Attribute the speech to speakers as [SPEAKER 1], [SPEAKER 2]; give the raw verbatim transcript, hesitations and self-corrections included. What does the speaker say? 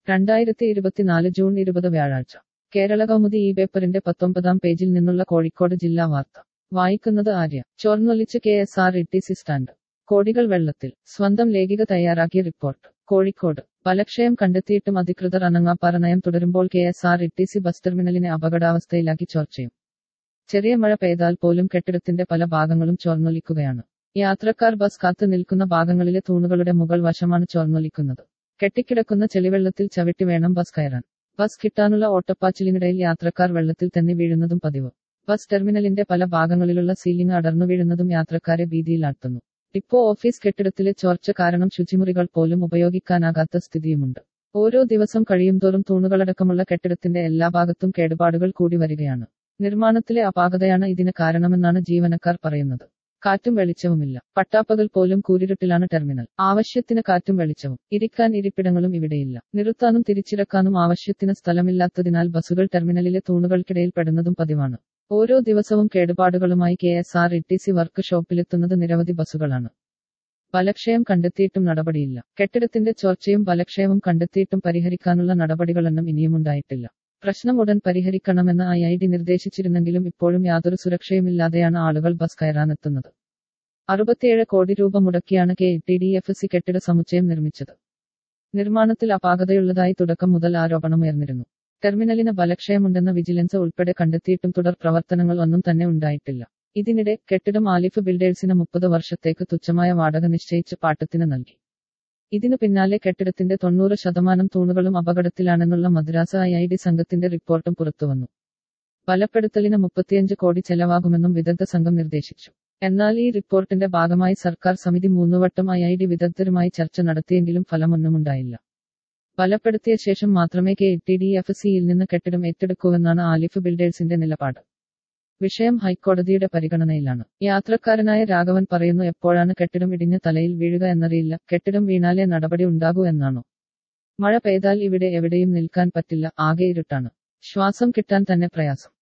[SPEAKER 1] രണ്ടായിരത്തി ഇരുപത്തിനാല് ജൂൺ ഇരുപത് വ്യാഴാഴ്ച കേരള കൗമുദി ഈ പേപ്പറിന്റെ പത്തൊമ്പതാം പേജിൽ നിന്നുള്ള കോഴിക്കോട് ജില്ലാ വാർത്ത വായിക്കുന്നത് ആര്യ. ചോർന്നൊലിച്ച് K S R T C സി സ്റ്റാൻഡ്. കോടികൾ വെള്ളത്തിൽ. സ്വന്തം ലേഖിക തയ്യാറാക്കിയ റിപ്പോർട്ട്. കോഴിക്കോട്. ബലക്ഷയം കണ്ടെത്തിയിട്ടും അധികൃതർ അനങ്ങാപ്പാറ നയം തുടരുമ്പോൾ K S R T C bus ബസ് ടെർമിനലിനെ അപകടാവസ്ഥയിലാക്കി ചോർച്ചയും. ചെറിയ മഴ പെയ്താൽ പോലും കെട്ടിടത്തിന്റെ പല ഭാഗങ്ങളും ചോർന്നൊലിക്കുകയാണ്. യാത്രക്കാർ ബസ് കാത്തു നിൽക്കുന്ന ഭാഗങ്ങളിലെ തൂണുകളുടെ മുകൾ വശമാണ് ചോർന്നൊലിക്കുന്നത്. കെട്ടിക്കിടക്കുന്ന ചെളിവെള്ളത്തിൽ ചവിട്ടി വേണം ബസ് കയറാൻ. ബസ് കിട്ടാനുള്ള ഓട്ടപ്പാച്ചിലിനിടയിൽ യാത്രക്കാർ വെള്ളത്തിൽ തന്നെ വീഴുന്നതും പതിവ്. ബസ് ടെർമിനലിന്റെ പല ഭാഗങ്ങളിലുള്ള സീലിംഗ് അടർന്നു വീഴുന്നതും യാത്രക്കാരെ ഭീതിയിലാഴ്ത്തുന്നു. ഡിപ്പോ ഓഫീസ് കെട്ടിടത്തിലെ ചോർച്ച കാരണം ശുചിമുറികൾ പോലും ഉപയോഗിക്കാനാകാത്ത സ്ഥിതിയുമുണ്ട്. ഓരോ ദിവസം കഴിയുംതോറും തൂണുകളടക്കമുള്ള കെട്ടിടത്തിന്റെ എല്ലാ ഭാഗത്തും കേടുപാടുകൾ കൂടി വരികയാണ്. നിർമ്മാണത്തിലെ അപാകതയാണ് ഇതിന് കാരണമെന്നാണ് ജീവനക്കാർ പറയുന്നത്. കാറ്റും വെളിച്ചവുമില്ല. പട്ടാപ്പകൽ പോലും കൂരിരുട്ടിലാണ് ടെർമിനൽ. ആവശ്യത്തിന് കാറ്റും വെളിച്ചവും. ഇരിക്കാൻ ഇരിപ്പിടങ്ങളും ഇവിടെയില്ല. നിർത്താനും തിരിച്ചിറക്കാനും ആവശ്യത്തിന് സ്ഥലമില്ലാത്തതിനാൽ ബസുകൾ ടെർമിനലിലെ തൂണുകൾക്കിടയിൽ പെടുന്നതും പതിവാണ്. ഓരോ ദിവസവും കേടുപാടുകളുമായി K S R T C സി വർക്ക് ഷോപ്പിലെത്തുന്നത് നിരവധി ബസുകളാണ്. ബലക്ഷയം കണ്ടെത്തിയിട്ടും നടപടിയില്ല. കെട്ടിടത്തിന്റെ ചോർച്ചയും ബലക്ഷയവും കണ്ടെത്തിയിട്ടും പരിഹരിക്കാനുള്ള നടപടികളൊന്നും ഇനിയുമുണ്ടായിട്ടില്ല. പ്രശ്നം ഉടൻ പരിഹരിക്കണമെന്ന് ഐ ഐ ഡി നിർദ്ദേശിച്ചിരുന്നെങ്കിലും ഇപ്പോഴും യാതൊരു സുരക്ഷയുമില്ലാതെയാണ് ആളുകൾ ബസ് കയറാനെത്തുന്നത്. അറുപത്തിയേഴ് കോടി രൂപ മുടക്കിയാണ് K T D F C കെട്ടിട സമുച്ചയം നിർമ്മിച്ചത്. നിർമ്മാണത്തിൽ അപാകതയുള്ളതായി തുടക്കം മുതൽ ആരോപണമുയർന്നിരുന്നു. ടെർമിനലിന് ബലക്ഷയമുണ്ടെന്ന വിജിലൻസ് ഉൾപ്പെടെ കണ്ടെത്തിയിട്ടും തുടർ പ്രവർത്തനങ്ങൾ ഒന്നും തന്നെ ഉണ്ടായിട്ടില്ല. ഇതിനിടെ കെട്ടിടം ആലിഫ് ബിൽഡേഴ്സിന് മുപ്പത് വർഷത്തേക്ക് തുച്ഛമായ വാടക നിശ്ചയിച്ച് പാട്ടത്തിന് നൽകി. ഇതിനു പിന്നാലെ കെട്ടിടത്തിന്റെ തൊണ്ണൂറ് ശതമാനം തൂണുകളും അപകടത്തിലാണെന്നുള്ള മദ്രാസ് ഐ ഐ ഡി സംഘത്തിന്റെ റിപ്പോർട്ടും പുറത്തുവന്നു. ബലപ്പെടുത്തലിന് മുപ്പത്തിയഞ്ച് കോടി ചെലവാകുമെന്നും വിദഗ്ധ സംഘം നിർദ്ദേശിച്ചു. എന്നാൽ ഈ റിപ്പോർട്ടിന്റെ ഭാഗമായി സർക്കാർ സമിതി മൂന്നുവട്ടം ഐ ഐ ഡി വിദഗ്ധരുമായി ചർച്ച നടത്തിയെങ്കിലും ഫലമൊന്നുമുണ്ടായില്ല. ബലപ്പെടുത്തിയ ശേഷം മാത്രമേ കെ ടി ഡി എഫ് സിയിൽ നിന്ന് കെട്ടിടം ഏറ്റെടുക്കൂവെന്നാണ് ആലിഫ് ബിൽഡേഴ്സിന്റെ നിലപാട്. വിഷയം ഹൈക്കോടതിയുടെ പരിഗണനയിലാണ്. യാത്രക്കാരനായ രാഘവൻ പറയുന്നു, എപ്പോഴാണ് കെട്ടിടം ഇടിഞ്ഞ് തലയിൽ വീഴുക എന്നറിയില്ല. കെട്ടിടം വീണാലേ നടപടി ഉണ്ടാകൂ എന്നാണോ? മഴ പെയ്താൽ ഇവിടെ എവിടെയും നിൽക്കാൻ പറ്റില്ല. ആകെ ഇരുട്ടാണ്. ശ്വാസം കിട്ടാൻ തന്നെ പ്രയാസം.